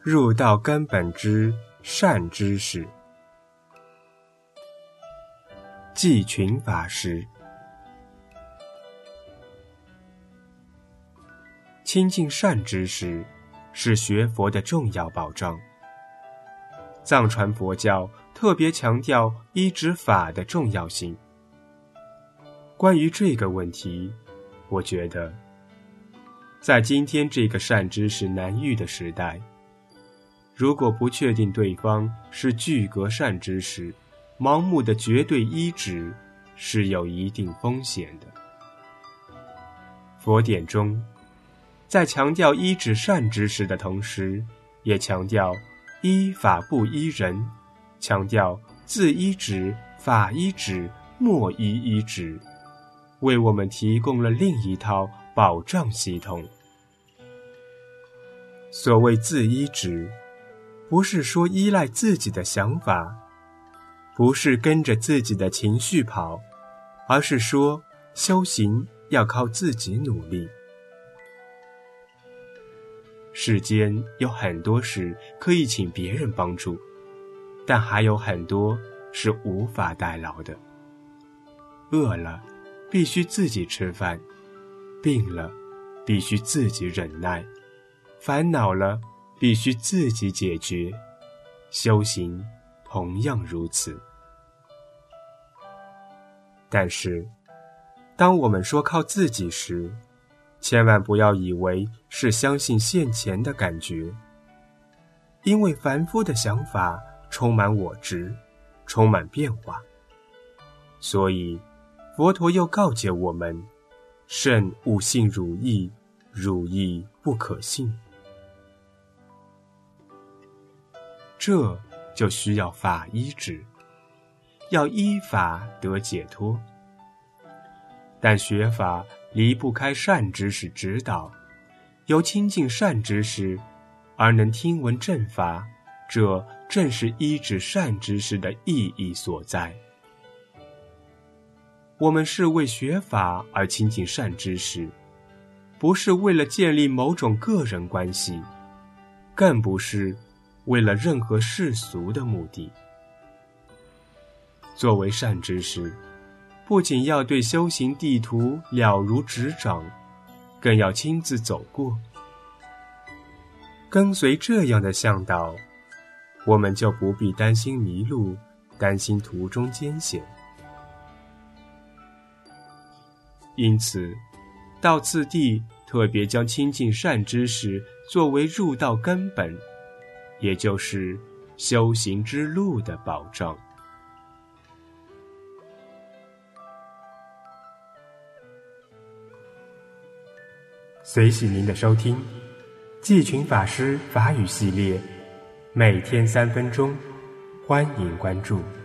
入道根本之善知识。济群法师。亲近善知识是学佛的重要保障。藏传佛教特别强调依止法的重要性。关于这个问题，我觉得在今天这个善知识难遇的时代，如果不确定对方是具格善知识，盲目的绝对依止是有一定风险的。佛典中在强调依止善知识的同时，也强调依法不依人，强调自依止、法依止、莫依依止，为我们提供了另一套保障系统。所谓自依止，不是说依赖自己的想法，不是跟着自己的情绪跑，而是说修行要靠自己努力。世间有很多事可以请别人帮助，但还有很多是无法代劳的。饿了必须自己吃饭，病了必须自己忍耐，烦恼了必须自己解决，修行同样如此。但是当我们说靠自己时，千万不要以为是相信现前的感觉，因为凡夫的想法充满我执，充满变化。所以佛陀又告诫我们，慎勿信汝意，汝意不可信。这就需要法依止，要依法得解脱。但学法离不开善知识指导，由亲近善知识而能听闻正法，这正是依止善知识的意义所在。我们是为学法而亲近善知识，不是为了建立某种个人关系，更不是为了任何世俗的目的。作为善知识，不仅要对修行地图了如指掌，更要亲自走过。跟随这样的向导，我们就不必担心迷路，担心途中艰险。因此，道次第特别将亲近善知识作为入道根本，也就是修行之路的保障。随喜您的收听，济群法师法语系列，每天3分钟，欢迎关注。